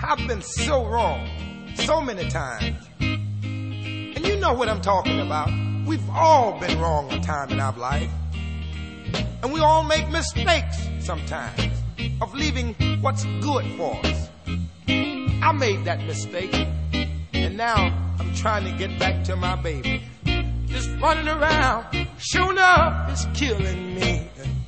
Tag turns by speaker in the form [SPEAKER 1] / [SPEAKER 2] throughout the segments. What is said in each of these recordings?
[SPEAKER 1] I've been so wrong so many times. And you know what I'm talking about. We've all been wrong a time in our life. And we all make mistakes sometimes of leaving what's good for us. I made that mistake. And now I'm trying to get back to my baby. Just running around, sure enough, it's killing me.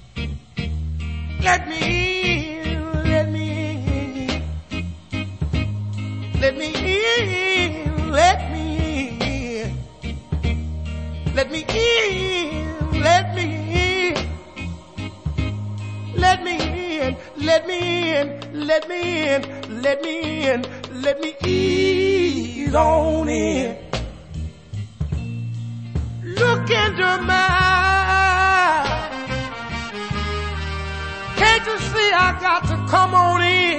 [SPEAKER 1] Let me in, let me in. Let me in, let me in. Let me in, let me in. Let me in, let me in, let me in, let me in, let me ease on in. Look into my eyes. Can't you see I got to come on in?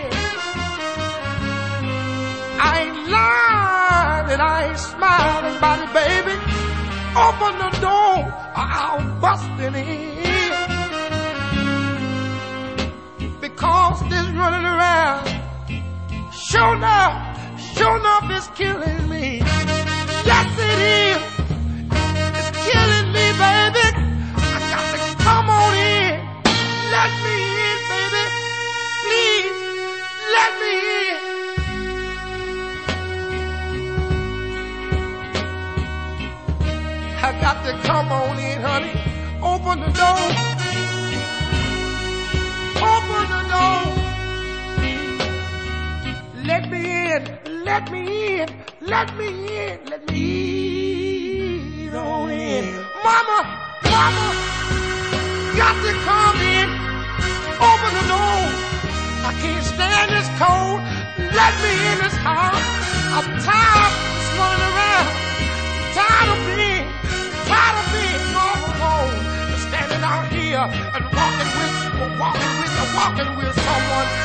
[SPEAKER 1] I ain't lying and I ain't smiling about it, baby. Open the door or I'll bust it in. Because this running around, sure enough it's killing me. Yes it is. Killing me, baby. I got to come on in. Let me in, baby. Please, let me in. I got to come on in, honey. Open the door. Open the door. Let me in. Let me in. Let me in. Let me in. On in. Mama, got to come in. Open the door. I can't stand this cold. Let me in this house. I'm tired of running around. Tired of being all alone. Standing out here and walking with someone